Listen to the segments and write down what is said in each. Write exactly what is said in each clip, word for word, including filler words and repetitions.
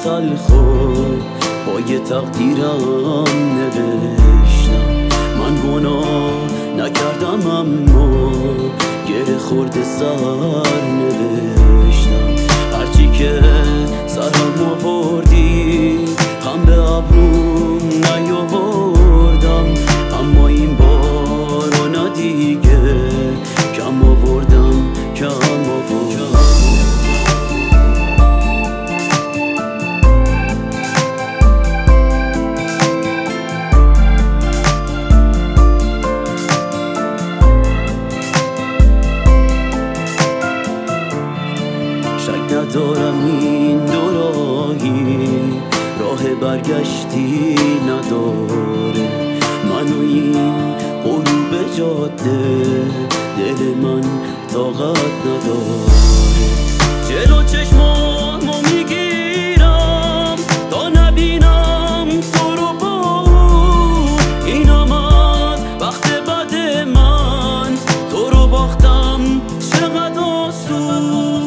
تلخو با یه تقدیرم نوشتم. من گناه نکردم اما گره خورده سر نوشتم. هرچی که سرم آوردی هم به ابروم نیاوردم، اما این بار نه دیگه کم آوردم کم آوردم. شک ندارم این دو راهی راه برگشتی نداره. من و این غروب جاده دل من طاقت نداره. جلو چشمامو میگیرم تا نبینم تو رو بود. اینم از وقت بعد من تو رو باختم چقدر آسون.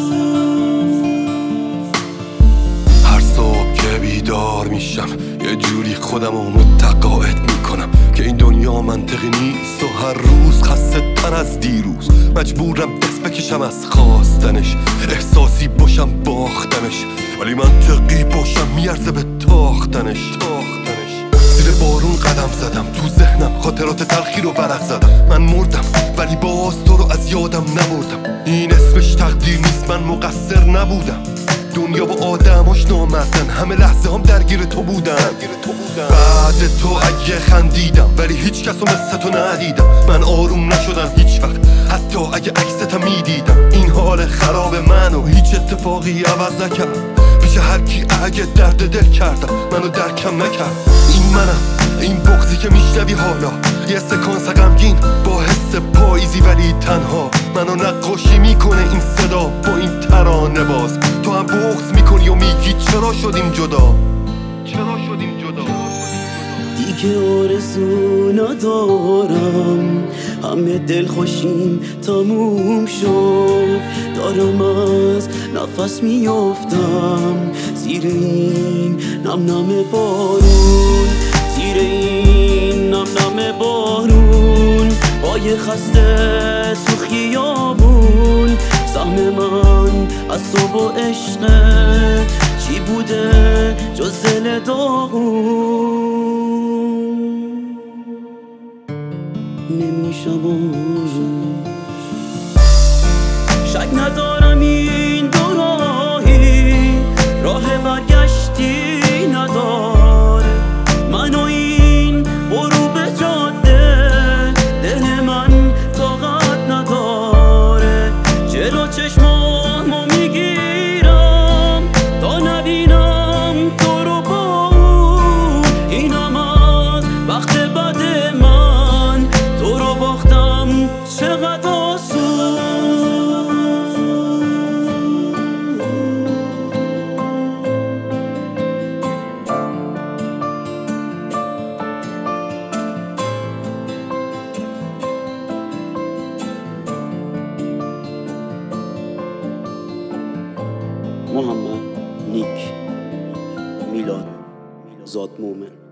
هر صبح که بیدار میشم یه جوری خودم رو متقاعد میکنم که این دنیا منطقی نیست و هر روز خسته تر از دیروز. مجبورم دست بکشم از خواستنش، احساسی باشم باختنش، ولی منطقی باشم میارزه به تاختنش. زیر بارون قدم زدم، تو ذهنم خاطرات تلخی رو ورق زدم. من مردم ولی باز تو رو از یادم نبردم. این اسمش تقدیر نیست، من مقصر نبودم. دنیا و آدماش نامردن، همه لحظه هم درگیر تو بودن. بعد تو اگه خندیدم ولی هیچ کسو مثل تو ندیدم. من آروم نشدم هیچ وقت حتی اگه عکستم میدیدم. این حال خراب منو هیچ اتفاقی عوض نکرد. پیش هر کی اگه درد دل کردم منو درکم نکرد. این منم، این بغضی که میشنوی حالا، یه سکانس غمگین با حس پاییزی ولی تنها. منو نقاشی میکنه این صدا با این ترانه باز. تو هم بغض میکنی و میگی چرا شدیم جدا، چرا شدیم جدا. دیگه آرزو ندارم، همه دل خوشیم تموم شد. دارم از نفس میافتم زیر این نم نم بارون، زیر این نم نم بارون. پای خسته تو خیابون، سهم من از تو و عشقت چی بوده جز دل داغون. نمیشم آروم، شک ندارم این دو راهی راه برگشتی نداره. من و این غروب جاده دل من طاقت نداره. جلو چشمامو میگیرم تا نبینم تو رو بود. اینم از وقت بعد من تو رو باختم چقدر آسون. محمد نیک میلاد زاد مومن.